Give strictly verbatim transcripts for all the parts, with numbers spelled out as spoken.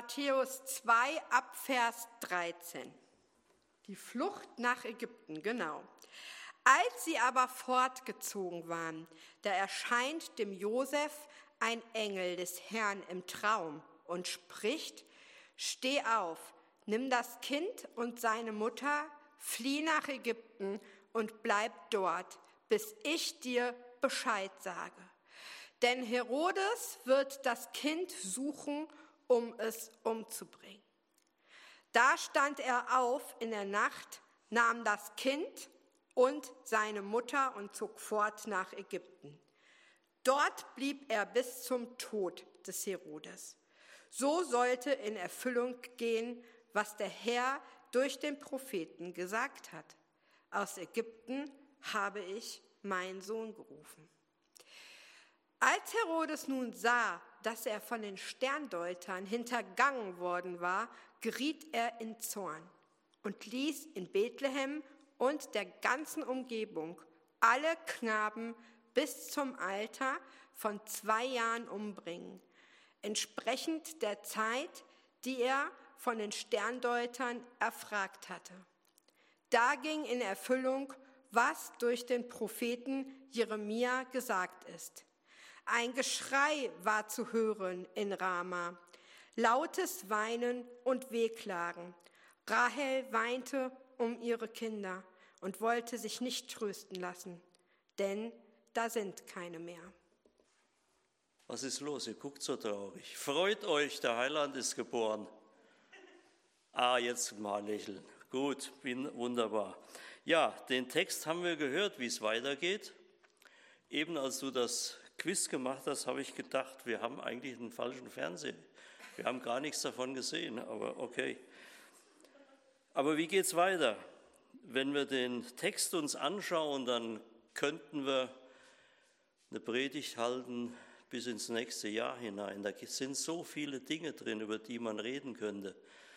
Matthäus zwei ab Vers dreizehn. Die Flucht nach Ägypten, genau. Als sie aber fortgezogen waren, da erscheint dem Josef ein Engel des Herrn im Traum und spricht: Steh auf, nimm das Kind und seine Mutter, flieh nach Ägypten und bleib dort, bis ich dir Bescheid sage. Denn Herodes wird das Kind suchen, um es umzubringen. Da stand er auf in der Nacht, nahm das Kind und seine Mutter und zog fort nach Ägypten. Dort blieb er bis zum Tod des Herodes. So sollte in Erfüllung gehen, was der Herr durch den Propheten gesagt hat: Aus Ägypten habe ich meinen Sohn gerufen. Als Herodes nun sah, dass er von den Sterndeutern hintergangen worden war, geriet er in Zorn und ließ in Bethlehem und der ganzen Umgebung alle Knaben bis zum Alter von zwei Jahren umbringen, entsprechend der Zeit, die er von den Sterndeutern erfragt hatte. Da ging in Erfüllung, was durch den Propheten Jeremia gesagt ist. Ein Geschrei war zu hören in Rama, lautes Weinen und Wehklagen. Rahel weinte um ihre Kinder und wollte sich nicht trösten lassen, denn da sind keine mehr. Was ist los? Ihr guckt so traurig. Freut euch, der Heiland ist geboren. Ah, jetzt mal lächeln. Gut, bin wunderbar. Ja, den Text haben wir gehört, wie es weitergeht. Eben als du das Quiz gemacht hast, habe ich gedacht, wir haben eigentlich einen falschen Fernseher. Wir haben gar nichts davon gesehen, aber okay. Aber wie geht es weiter? Wenn wir den Text uns anschauen, dann könnten wir eine Predigt halten bis ins nächste Jahr hinein. Da sind so viele Dinge drin, über die man reden könnte.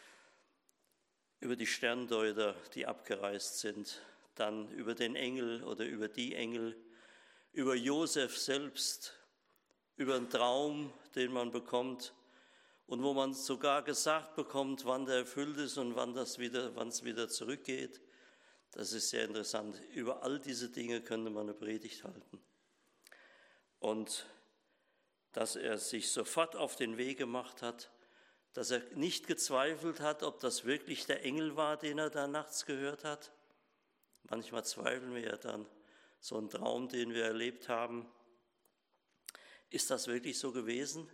Über die Sterndeuter, die abgereist sind, dann über den Engel oder über die Engel, über Josef selbst, über einen Traum, den man bekommt und wo man sogar gesagt bekommt, wann der erfüllt ist und wann das wieder, wann es wieder zurückgeht. Das ist sehr interessant. Über all diese Dinge könnte man eine Predigt halten. Und dass er sich sofort auf den Weg gemacht hat, dass er nicht gezweifelt hat, ob das wirklich der Engel war, den er da nachts gehört hat. Manchmal zweifeln wir ja dann, so ein Traum, den wir erlebt haben. Ist das wirklich so gewesen?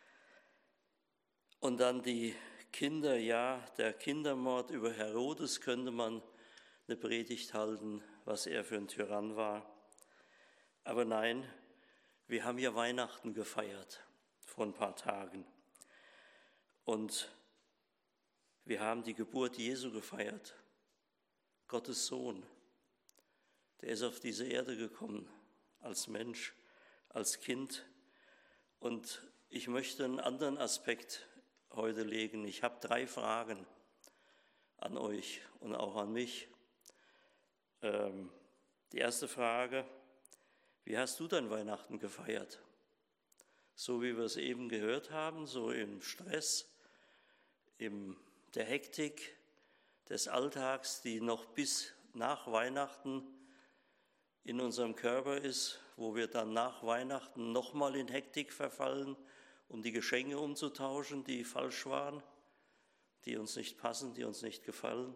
Und dann die Kinder, ja, der Kindermord über Herodes könnte man eine Predigt halten, was er für ein Tyrann war. Aber nein, wir haben ja Weihnachten gefeiert vor ein paar Tagen. Und wir haben die Geburt Jesu gefeiert, Gottes Sohn. Der ist auf diese Erde gekommen, als Mensch, als Kind. Und ich möchte einen anderen Aspekt heute legen. Ich habe drei Fragen an euch und auch an mich. Ähm, die erste Frage: Wie hast du dein Weihnachten gefeiert? So wie wir es eben gehört haben, so im Stress, in der Hektik des Alltags, die noch bis nach Weihnachten in unserem Körper ist, wo wir dann nach Weihnachten nochmal in Hektik verfallen, um die Geschenke umzutauschen, die falsch waren, die uns nicht passen, die uns nicht gefallen.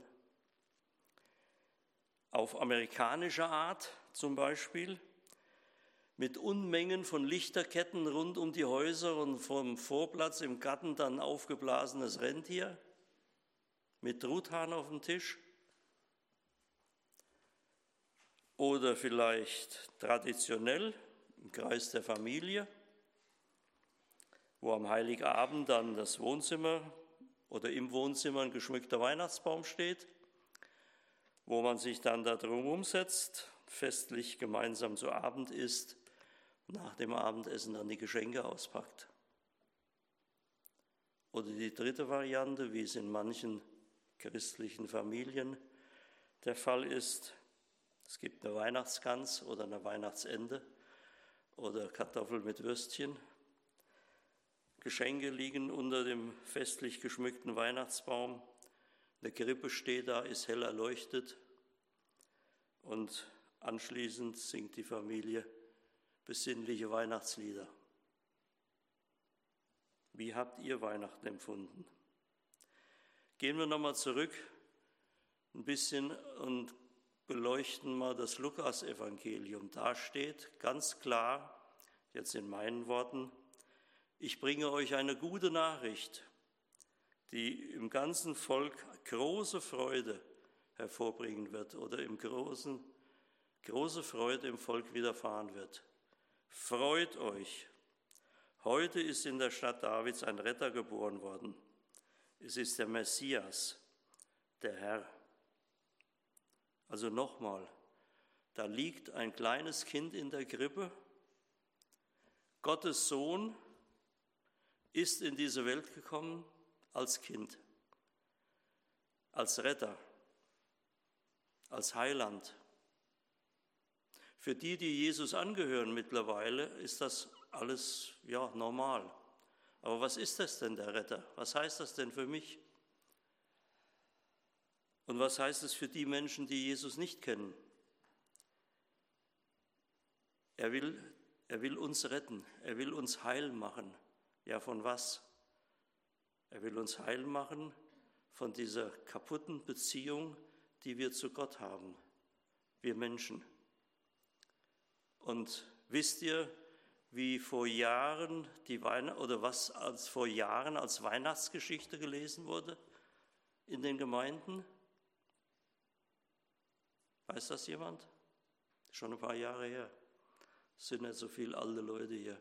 Auf amerikanische Art zum Beispiel, mit Unmengen von Lichterketten rund um die Häuser und vom Vorplatz im Garten dann aufgeblasenes Rentier mit Truthahn auf dem Tisch. Oder vielleicht traditionell im Kreis der Familie, wo am Heiligabend dann das Wohnzimmer oder im Wohnzimmer ein geschmückter Weihnachtsbaum steht, wo man sich dann da drum umsetzt, festlich gemeinsam zu Abend isst und nach dem Abendessen dann die Geschenke auspackt. Oder die dritte Variante, wie es in manchen christlichen Familien der Fall ist: Es gibt eine Weihnachtsgans oder eine Weihnachtsente oder Kartoffel mit Würstchen. Geschenke liegen unter dem festlich geschmückten Weihnachtsbaum. Eine Krippe steht da, ist hell erleuchtet. Und anschließend singt die Familie besinnliche Weihnachtslieder. Wie habt ihr Weihnachten empfunden? Gehen wir nochmal zurück ein bisschen und beleuchten mal das Lukas-Evangelium. Da steht ganz klar, jetzt in meinen Worten, ich bringe euch eine gute Nachricht, die im ganzen Volk große Freude hervorbringen wird oder im großen, große Freude im Volk widerfahren wird. Freut euch! Heute ist in der Stadt Davids ein Retter geboren worden. Es ist der Messias, der Herr. Also nochmal, da liegt ein kleines Kind in der Krippe. Gottes Sohn ist in diese Welt gekommen als Kind, als Retter, als Heiland. Für die, die Jesus angehören mittlerweile, ist das alles ja normal. Aber was ist das denn, der Retter? Was heißt das denn für mich? Und was heißt es für die Menschen, die Jesus nicht kennen? Er will, er will uns retten, er will uns heil machen. Ja, von was? Er will uns heil machen von dieser kaputten Beziehung, die wir zu Gott haben, wir Menschen. Und wisst ihr, wie vor Jahren die Weihnacht oder was als vor Jahren als Weihnachtsgeschichte gelesen wurde in den Gemeinden? Weiß das jemand? Schon ein paar Jahre her. Es sind nicht so viele alte Leute hier.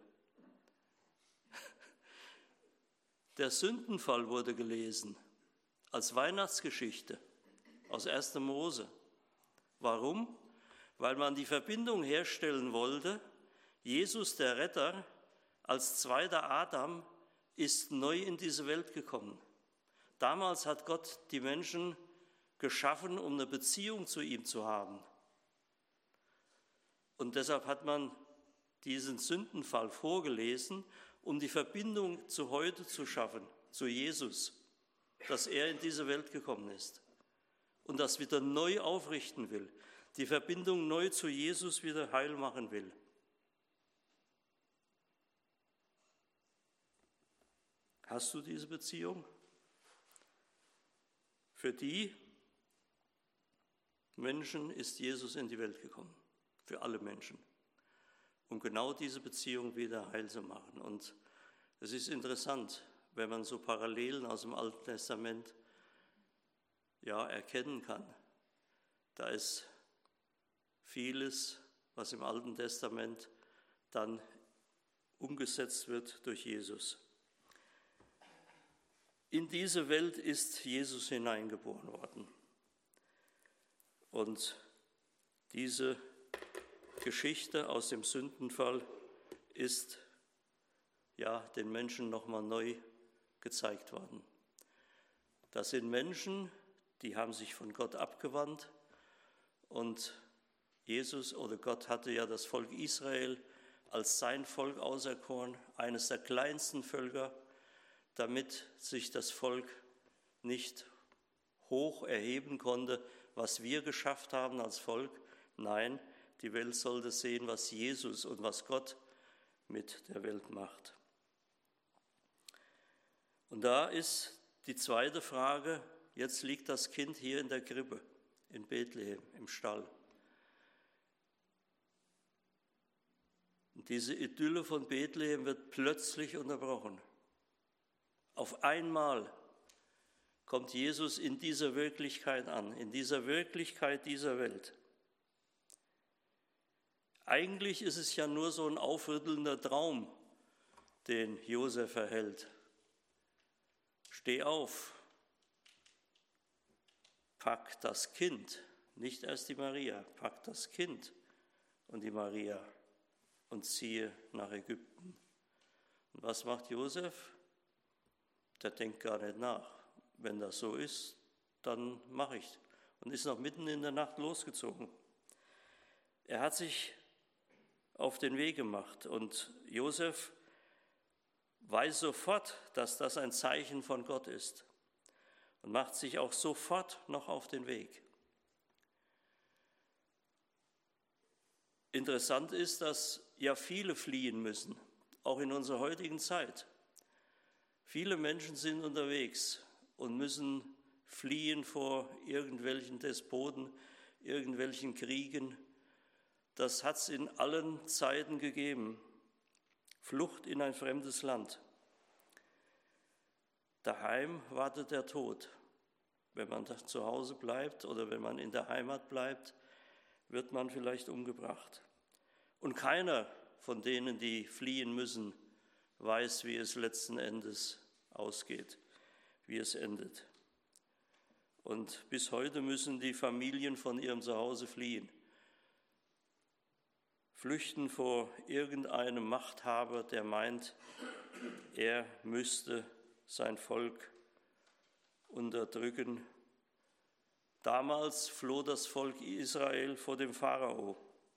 Der Sündenfall wurde gelesen als Weihnachtsgeschichte aus erster Mose. Warum? Weil man die Verbindung herstellen wollte, Jesus, der Retter, als zweiter Adam, ist neu in diese Welt gekommen. Damals hat Gott die Menschen geschaffen, um eine Beziehung zu ihm zu haben. Und deshalb hat man diesen Sündenfall vorgelesen, um die Verbindung zu heute zu schaffen, zu Jesus, dass er in diese Welt gekommen ist und das wieder neu aufrichten will, die Verbindung neu zu Jesus wieder heil machen will. Hast du diese Beziehung? Für die Menschen ist Jesus in die Welt gekommen, für alle Menschen, um genau diese Beziehung wieder heil zu machen. Und es ist interessant, wenn man so Parallelen aus dem Alten Testament ja, erkennen kann. Da ist vieles, was im Alten Testament dann umgesetzt wird durch Jesus. In diese Welt ist Jesus hineingeboren worden. Und diese Geschichte aus dem Sündenfall ist ja den Menschen nochmal neu gezeigt worden. Das sind Menschen, die haben sich von Gott abgewandt und Jesus oder Gott hatte ja das Volk Israel als sein Volk auserkoren, eines der kleinsten Völker, damit sich das Volk nicht hoch erheben konnte, was wir geschafft haben als Volk. Nein, die Welt sollte sehen, was Jesus und was Gott mit der Welt macht. Und da ist die zweite Frage, jetzt liegt das Kind hier in der Krippe, in Bethlehem, im Stall. Und diese Idylle von Bethlehem wird plötzlich unterbrochen. Auf einmal kommt Jesus in dieser Wirklichkeit an, in dieser Wirklichkeit dieser Welt. Eigentlich ist es ja nur so ein aufrüttelnder Traum, den Josef erhält. Steh auf, pack das Kind, nicht erst die Maria, pack das Kind und die Maria und ziehe nach Ägypten. Und was macht Josef? Der denkt gar nicht nach. Wenn das so ist, dann mache ich. Und ist noch mitten in der Nacht losgezogen. Er hat sich auf den Weg gemacht und Josef weiß sofort, dass das ein Zeichen von Gott ist und macht sich auch sofort noch auf den Weg. Interessant ist, dass ja viele fliehen müssen, auch in unserer heutigen Zeit. Viele Menschen sind unterwegs und müssen fliehen vor irgendwelchen Despoten, irgendwelchen Kriegen. Das hat es in allen Zeiten gegeben. Flucht in ein fremdes Land. Daheim wartet der Tod. Wenn man zu Hause bleibt oder wenn man in der Heimat bleibt, wird man vielleicht umgebracht. Und keiner von denen, die fliehen müssen, weiß, wie es letzten Endes ausgeht, wie es endet. Und bis heute müssen die Familien von ihrem Zuhause fliehen, flüchten vor irgendeinem Machthaber, der meint, er müsste sein Volk unterdrücken. Damals floh das Volk Israel vor dem Pharao.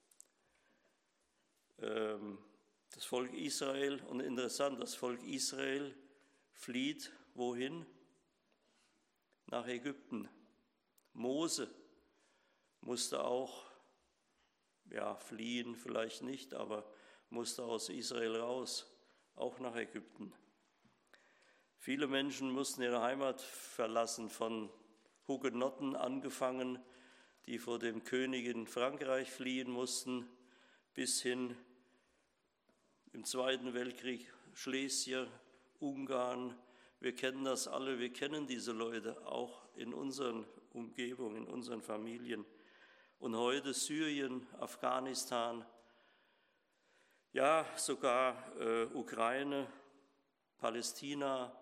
Das Volk Israel, und interessant, das Volk Israel flieht wohin? Nach Ägypten. Mose musste auch, ja, fliehen vielleicht nicht, aber musste aus Israel raus, auch nach Ägypten. Viele Menschen mussten ihre Heimat verlassen, von Hugenotten angefangen, die vor dem König in Frankreich fliehen mussten, bis hin im Zweiten Weltkrieg Schlesier, Ungarn. Wir kennen das alle, wir kennen diese Leute auch in unseren Umgebungen, in unseren Familien. Und heute Syrien, Afghanistan, ja sogar äh, Ukraine, Palästina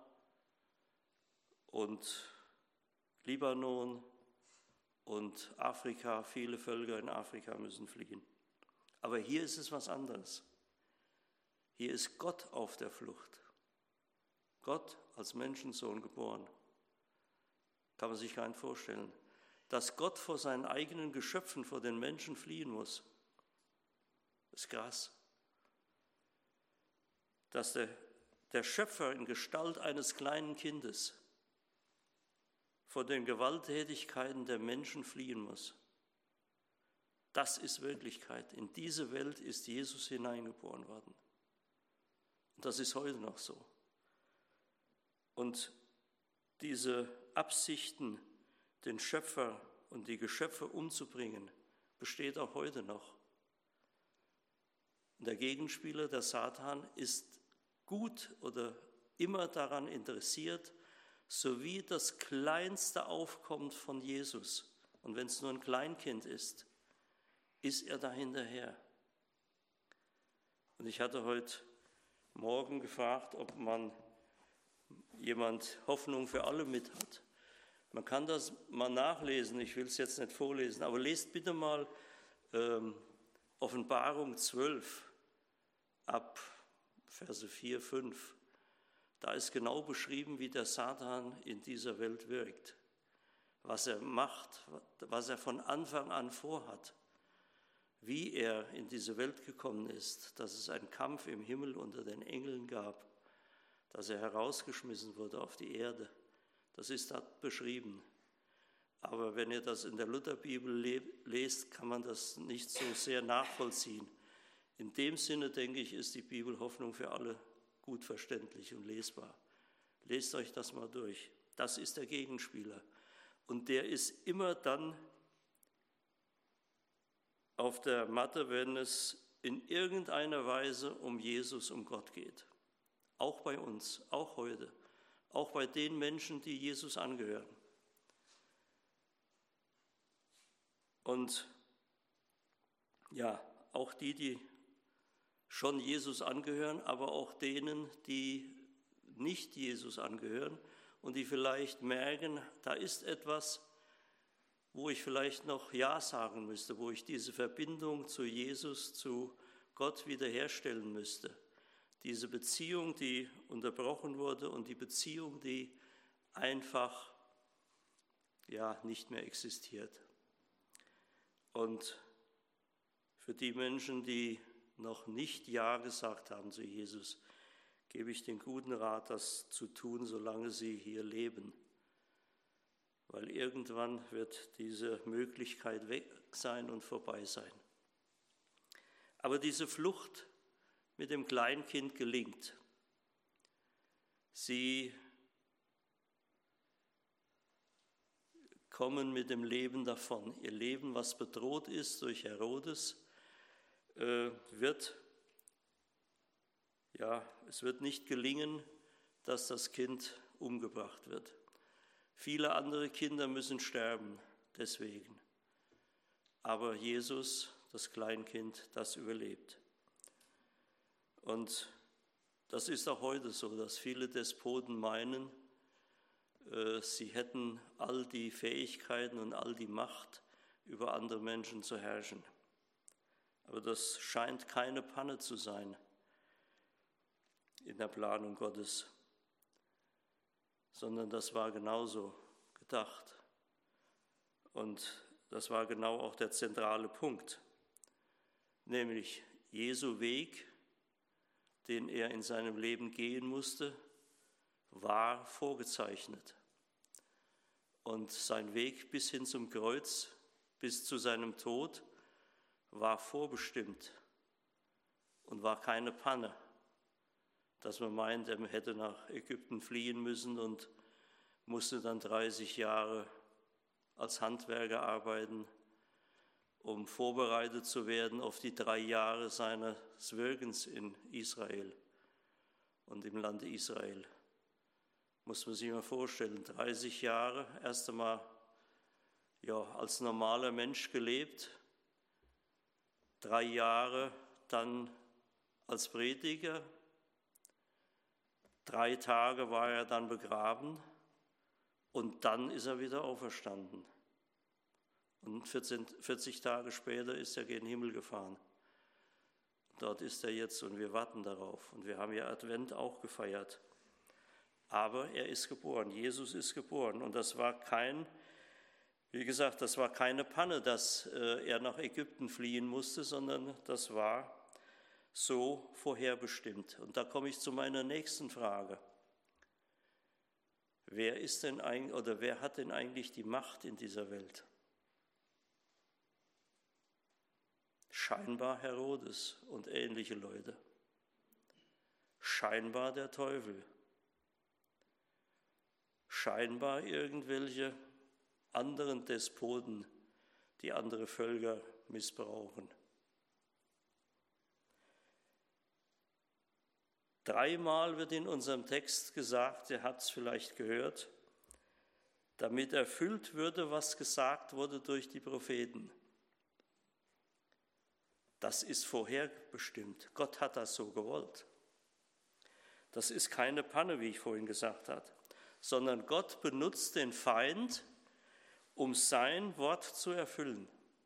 und Libanon und Afrika. Viele Völker in Afrika müssen fliehen. Aber hier ist es was anderes. Hier ist Gott auf der Flucht. Gott als Menschensohn geboren. Kann man sich gar nicht vorstellen. Dass Gott vor seinen eigenen Geschöpfen, vor den Menschen fliehen muss, ist krass. Dass der, der Schöpfer in Gestalt eines kleinen Kindes vor den Gewalttätigkeiten der Menschen fliehen muss. Das ist Wirklichkeit. In diese Welt ist Jesus hineingeboren worden. Und das ist heute noch so. Und diese Absichten, den Schöpfer und die Geschöpfe umzubringen, besteht auch heute noch. Und der Gegenspieler, der Satan, ist gut oder immer daran interessiert, so wie das kleinste Aufkommen von Jesus, und wenn es nur ein Kleinkind ist, ist er da hinterher. Und ich hatte heute Morgen gefragt, ob man jemand Hoffnung für alle mit hat. Man kann das mal nachlesen, ich will es jetzt nicht vorlesen, aber lest bitte mal ähm, Offenbarung zwölf ab Verse vier, fünf. Da ist genau beschrieben, wie der Satan in dieser Welt wirkt, was er macht, was er von Anfang an vorhat, wie er in diese Welt gekommen ist, dass es einen Kampf im Himmel unter den Engeln gab, dass er herausgeschmissen wurde auf die Erde. Das ist da beschrieben. Aber wenn ihr das in der Lutherbibel lest, kann man das nicht so sehr nachvollziehen. In dem Sinne, denke ich, ist die Bibel Hoffnung für alle gut verständlich und lesbar. Lest euch das mal durch. Das ist der Gegenspieler. Und der ist immer dann auf der Matte, wenn es in irgendeiner Weise um Jesus, um Gott geht. Auch bei uns, auch heute, auch bei den Menschen, die Jesus angehören. Und ja, auch die, die schon Jesus angehören, aber auch denen, die nicht Jesus angehören und die vielleicht merken, da ist etwas, wo ich vielleicht noch Ja sagen müsste, wo ich diese Verbindung zu Jesus, zu Gott wiederherstellen müsste. Diese Beziehung, die unterbrochen wurde und die Beziehung, die einfach ja, nicht mehr existiert. Und für die Menschen, die noch nicht Ja gesagt haben zu Jesus, gebe ich den guten Rat, das zu tun, solange sie hier leben. Weil irgendwann wird diese Möglichkeit weg sein und vorbei sein. Aber diese Flucht mit dem Kleinkind gelingt. Sie kommen mit dem Leben davon. Ihr Leben, was bedroht ist durch Herodes, äh, wird, ja, es wird nicht gelingen, dass das Kind umgebracht wird. Viele andere Kinder müssen sterben deswegen. Aber Jesus, das Kleinkind, das überlebt. Und das ist auch heute so, dass viele Despoten meinen, sie hätten all die Fähigkeiten und all die Macht, über andere Menschen zu herrschen. Aber das scheint keine Panne zu sein in der Planung Gottes, sondern das war genauso gedacht. Und das war genau auch der zentrale Punkt, nämlich Jesu Weg, den er in seinem Leben gehen musste, war vorgezeichnet. Und sein Weg bis hin zum Kreuz, bis zu seinem Tod, war vorbestimmt und war keine Panne, dass man meint, er hätte nach Ägypten fliehen müssen und musste dann dreißig Jahre als Handwerker arbeiten, um vorbereitet zu werden auf die drei Jahre seines Wirkens in Israel und im Land Israel. Muss man sich mal vorstellen, dreißig Jahre, erst einmal ja, als normaler Mensch gelebt, drei Jahre dann als Prediger, drei Tage war er dann begraben und dann ist er wieder auferstanden. Und vierzehn, vierzig Tage später ist er gen Himmel gefahren. Dort ist er jetzt und wir warten darauf. Und wir haben ja Advent auch gefeiert. Aber er ist geboren, Jesus ist geboren. Und das war kein, wie gesagt, das war keine Panne, dass äh, er nach Ägypten fliehen musste, sondern das war so vorherbestimmt. Und da komme ich zu meiner nächsten Frage. Wer ist denn eigentlich, oder wer hat denn eigentlich die Macht in dieser Welt? Scheinbar Herodes und ähnliche Leute. Scheinbar der Teufel. Scheinbar irgendwelche anderen Despoten, die andere Völker missbrauchen. Dreimal wird in unserem Text gesagt, ihr habt es vielleicht gehört, damit erfüllt würde, was gesagt wurde durch die Propheten. Das ist vorherbestimmt. Gott hat das so gewollt. Das ist keine Panne, wie ich vorhin gesagt habe, sondern Gott benutzt den Feind, um sein Wort zu erfüllen.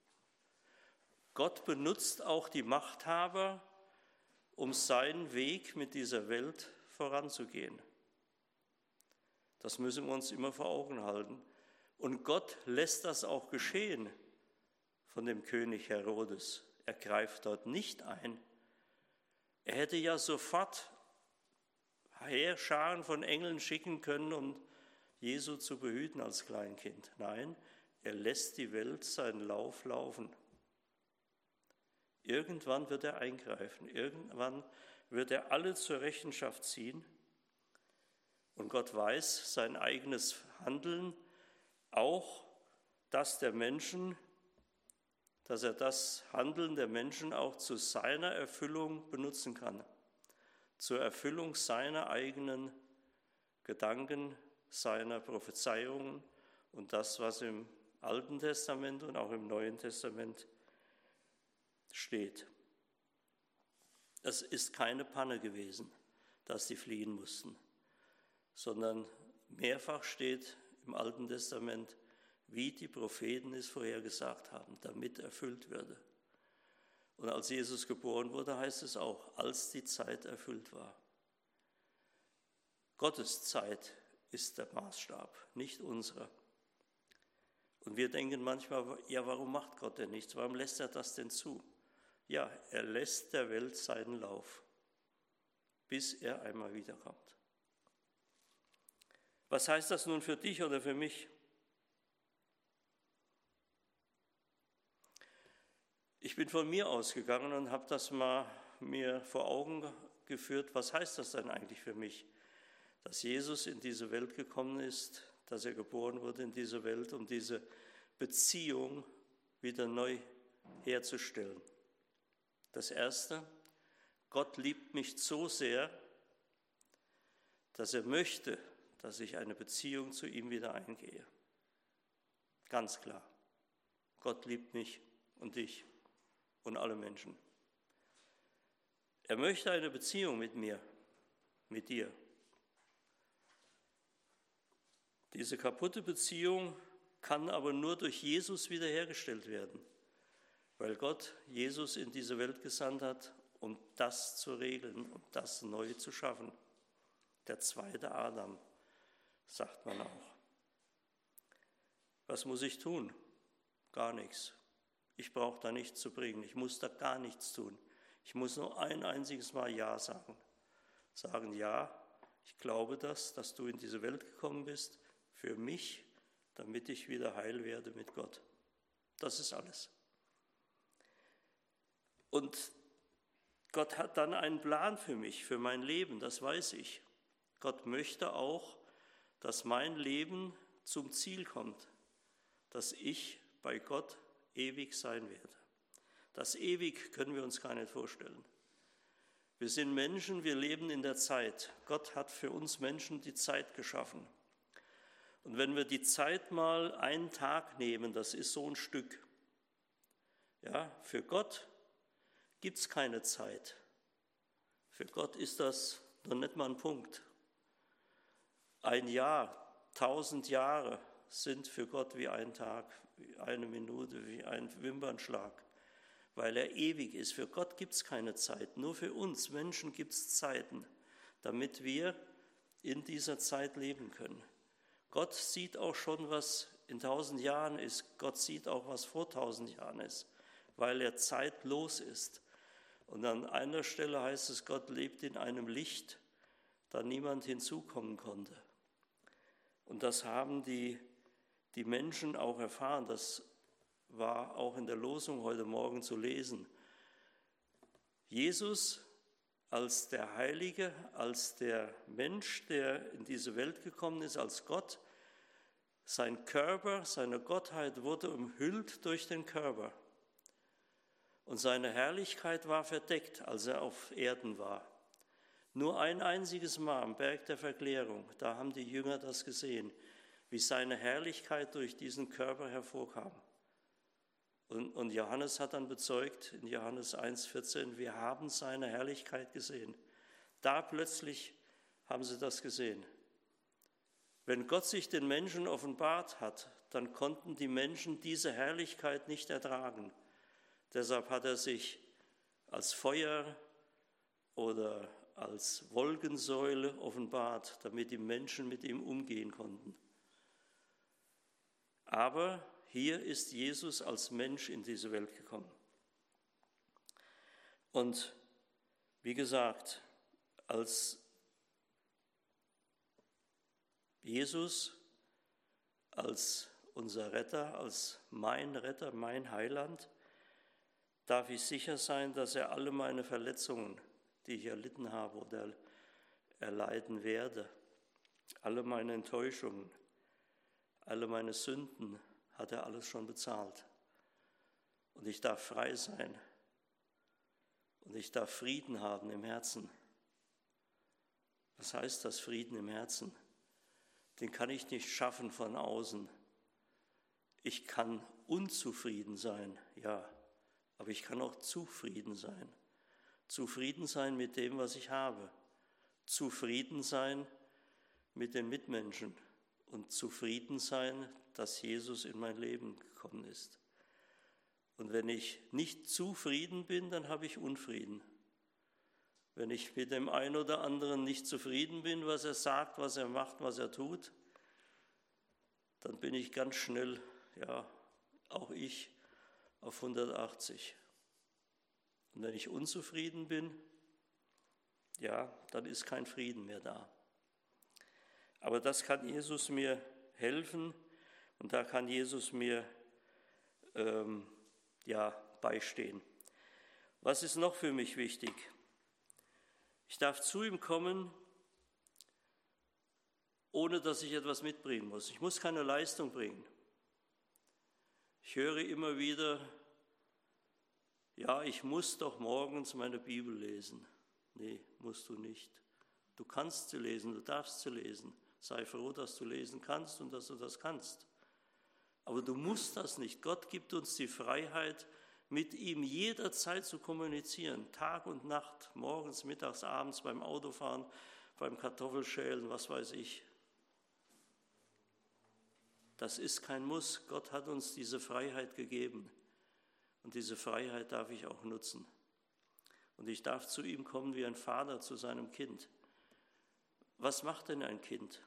Gott benutzt auch die Machthaber, um seinen Weg mit dieser Welt voranzugehen. Das müssen wir uns immer vor Augen halten. Und Gott lässt das auch geschehen von dem König Herodes. Er greift dort nicht ein. Er hätte ja sofort Heerscharen von Engeln schicken können, um Jesu zu behüten als Kleinkind. Nein, er lässt die Welt seinen Lauf laufen. Irgendwann wird er eingreifen, irgendwann wird er alle zur Rechenschaft ziehen. Und Gott weiß sein eigenes Handeln, auch das der Menschen, dass er das Handeln der Menschen auch zu seiner Erfüllung benutzen kann, zur Erfüllung seiner eigenen Gedanken, seiner Prophezeiungen und das, was im Alten Testament und auch im Neuen Testament steht. Es ist keine Panne gewesen, dass sie fliehen mussten, sondern mehrfach steht im Alten Testament, wie die Propheten es vorhergesagt haben, damit erfüllt würde. Und als Jesus geboren wurde, heißt es auch, als die Zeit erfüllt war. Gottes Zeit ist der Maßstab, nicht unserer. Und wir denken manchmal, ja, warum macht Gott denn nichts? Warum lässt er das denn zu? Ja, er lässt der Welt seinen Lauf. bis er einmal wiederkommt. Was heißt das nun für dich oder für mich? Ich bin von mir ausgegangen und habe das mal mir vor Augen geführt, was heißt das denn eigentlich für mich, dass Jesus in diese Welt gekommen ist, dass er geboren wurde in diese Welt, um diese Beziehung wieder neu herzustellen. Das Erste, Gott liebt mich so sehr, dass er möchte, dass ich eine Beziehung zu ihm wieder eingehe. Ganz klar. Gott liebt mich und dich und alle Menschen. Er möchte eine Beziehung mit mir, mit dir. Diese kaputte Beziehung kann aber nur durch Jesus wiederhergestellt werden, weil Gott Jesus in diese Welt gesandt hat, um das zu regeln, um das neu zu schaffen. Der zweite Adam, sagt man auch. Was muss ich tun? Gar nichts. Ich brauche da nichts zu bringen. Ich muss da gar nichts tun. Ich muss nur ein einziges Mal Ja sagen. Sagen, ja, ich glaube das, dass du in diese Welt gekommen bist, für mich, damit ich wieder heil werde mit Gott. Das ist alles. Und Gott hat dann einen Plan für mich, für mein Leben, das weiß ich. Gott möchte auch, dass mein Leben zum Ziel kommt, dass ich bei Gott ewig sein werde. Das ewig können wir uns gar nicht vorstellen. Wir sind Menschen, wir leben in der Zeit. Gott hat für uns Menschen die Zeit geschaffen. Und wenn wir die Zeit mal einen Tag nehmen, das ist so ein Stück. Ja, für Gott gibt es keine Zeit. Für Gott ist das noch nicht mal ein Punkt. Ein Jahr, tausend Jahre sind für Gott wie ein Tag, wie eine Minute, wie ein Wimpernschlag, weil er ewig ist. Für Gott gibt es keine Zeit, nur für uns Menschen gibt es Zeiten, damit wir in dieser Zeit leben können. Gott sieht auch schon, was in tausend Jahren ist. Gott sieht auch, was vor tausend Jahren ist, weil er zeitlos ist. Und an einer Stelle heißt es, Gott lebt in einem Licht, da niemand hinzukommen konnte. Und das haben die, die Menschen auch erfahren. Das war auch in der Losung heute Morgen zu lesen. Jesus als der Heilige, als der Mensch, der in diese Welt gekommen ist, als Gott, sein Körper, seine Gottheit wurde umhüllt durch den Körper. Und seine Herrlichkeit war verdeckt, als er auf Erden war. Nur ein einziges Mal am Berg der Verklärung, da haben die Jünger das gesehen, wie seine Herrlichkeit durch diesen Körper hervorkam. Und, und Johannes hat dann bezeugt, in Johannes eins vierzehn, wir haben seine Herrlichkeit gesehen. Da plötzlich haben sie das gesehen. Wenn Gott sich den Menschen offenbart hat, dann konnten die Menschen diese Herrlichkeit nicht ertragen. Deshalb hat er sich als Feuer oder als Wolkensäule offenbart, damit die Menschen mit ihm umgehen konnten. Aber hier ist Jesus als Mensch in diese Welt gekommen. Und wie gesagt, als Jesus, als unser Retter, als mein Retter, mein Heiland, darf ich sicher sein, dass er alle meine Verletzungen, die ich erlitten habe oder erleiden werde, alle meine Enttäuschungen, alle meine Sünden, hat er alles schon bezahlt. Und ich darf frei sein. Und ich darf Frieden haben im Herzen. Was heißt das, Frieden im Herzen? Den kann ich nicht schaffen von außen. Ich kann unzufrieden sein, ja, aber ich kann auch zufrieden sein. Zufrieden sein mit dem, was ich habe. Zufrieden sein mit den Mitmenschen. Und zufrieden sein, dass Jesus in mein Leben gekommen ist. Und wenn ich nicht zufrieden bin, dann habe ich Unfrieden. Wenn ich mit dem einen oder anderen nicht zufrieden bin, was er sagt, was er macht, was er tut, dann bin ich ganz schnell, ja, auch ich, auf hundertachtzig. Und wenn ich unzufrieden bin, ja, dann ist kein Frieden mehr da. Aber das kann Jesus mir helfen und da kann Jesus mir ähm, ja, beistehen. Was ist noch für mich wichtig? Ich darf zu ihm kommen, ohne dass ich etwas mitbringen muss. Ich muss keine Leistung bringen. Ich höre immer wieder, ja, ich muss doch morgens meine Bibel lesen. Nee, musst du nicht. Du kannst sie lesen, du darfst sie lesen. Sei froh, dass du lesen kannst und dass du das kannst. Aber du musst das nicht. Gott gibt uns die Freiheit, mit ihm jederzeit zu kommunizieren. Tag und Nacht, morgens, mittags, abends, beim Autofahren, beim Kartoffelschälen, was weiß ich. Das ist kein Muss. Gott hat uns diese Freiheit gegeben. Und diese Freiheit darf ich auch nutzen. Und ich darf zu ihm kommen wie ein Vater zu seinem Kind. Was macht denn ein Kind?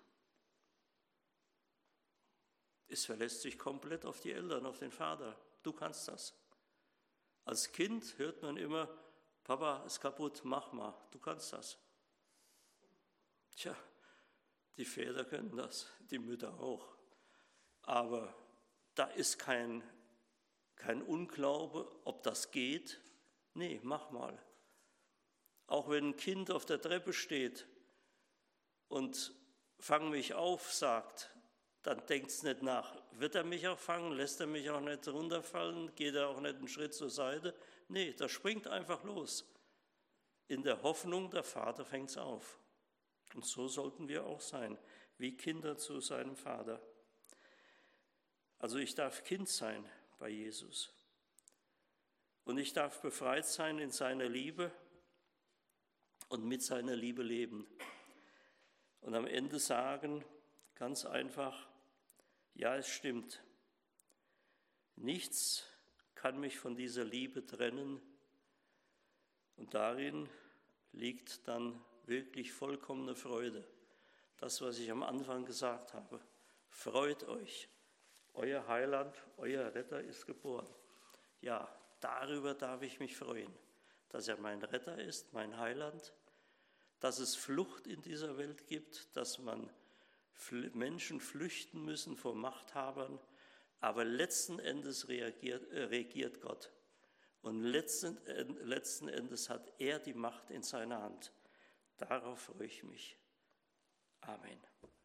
Es verlässt sich komplett auf die Eltern, auf den Vater. Du kannst das. Als Kind hört man immer, Papa ist kaputt, mach mal, du kannst das. Tja, die Väter können das, die Mütter auch. Aber da ist kein, kein Unglaube, ob das geht. Nee, mach mal. Auch wenn ein Kind auf der Treppe steht und fang mich auf, sagt, dann denkt es nicht nach, wird er mich auch fangen, lässt er mich auch nicht runterfallen, geht er auch nicht einen Schritt zur Seite. Nee, das springt einfach los. In der Hoffnung, der Vater fängt es auf. Und so sollten wir auch sein, wie Kinder zu seinem Vater. Also ich darf Kind sein bei Jesus. Und ich darf befreit sein in seiner Liebe und mit seiner Liebe leben. Und am Ende sagen, ganz einfach, ja, es stimmt. Nichts kann mich von dieser Liebe trennen. Und darin liegt dann wirklich vollkommene Freude. Das, was ich am Anfang gesagt habe. Freut euch. Euer Heiland, euer Retter ist geboren. Ja, darüber darf ich mich freuen, dass er mein Retter ist, mein Heiland, dass es Flucht in dieser Welt gibt, dass man Menschen flüchten müssen vor Machthabern, aber letzten Endes reagiert, äh, regiert Gott. Und letzten, äh, letzten Endes hat er die Macht in seiner Hand. Darauf freue ich mich. Amen.